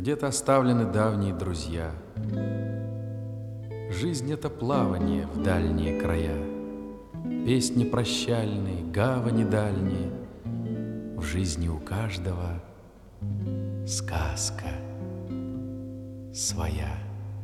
Где-то оставлены давние друзья. Жизнь — это плавание в дальние края. Песни прощальные, гавани дальние. В жизни у каждого сказка своя.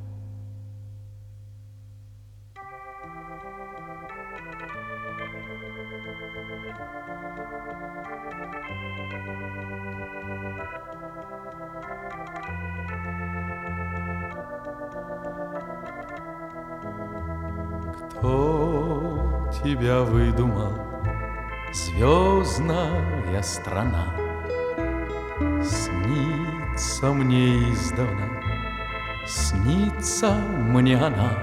Кто тебя выдумал, звездная страна? Снится мне издавна, снится мне она.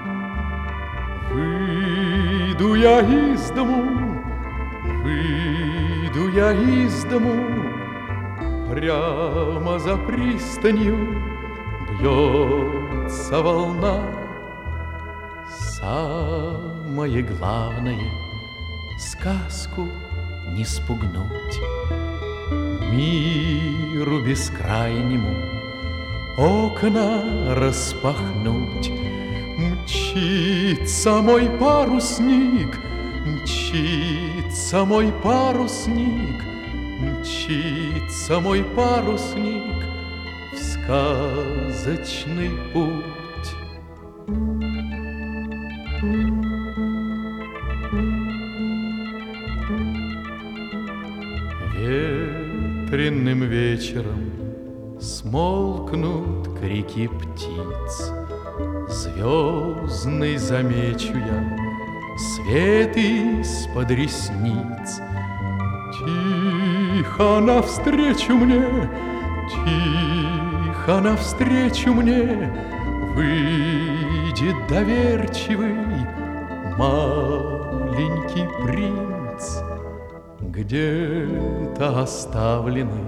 Выйду я из дому, выйду я из дому, прямо за пристанью бьется волна. Самое главное — сказку не спугнуть, миру бескрайнему окна распахнуть. Мчится мой парусник, мчится мой парусник, мчится мой парусник в сказочный путь. Ветреным вечером смолкнут крики птиц, звездный замечу я свет из-под ресниц. Тихо навстречу мне, тихо навстречу мне выйдет доверчивый маленький принц. Где-то оставлены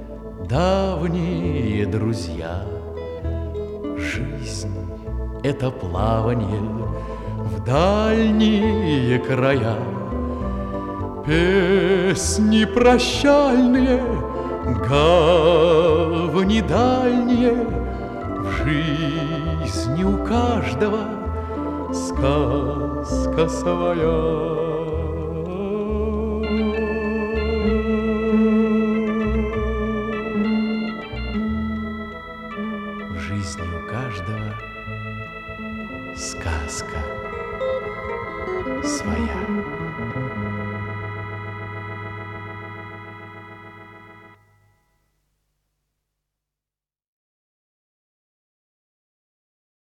давние друзья. Жизнь — это плавание в дальние края. Песни прощальные, гавани дальние. В жизни у каждого сказка своя.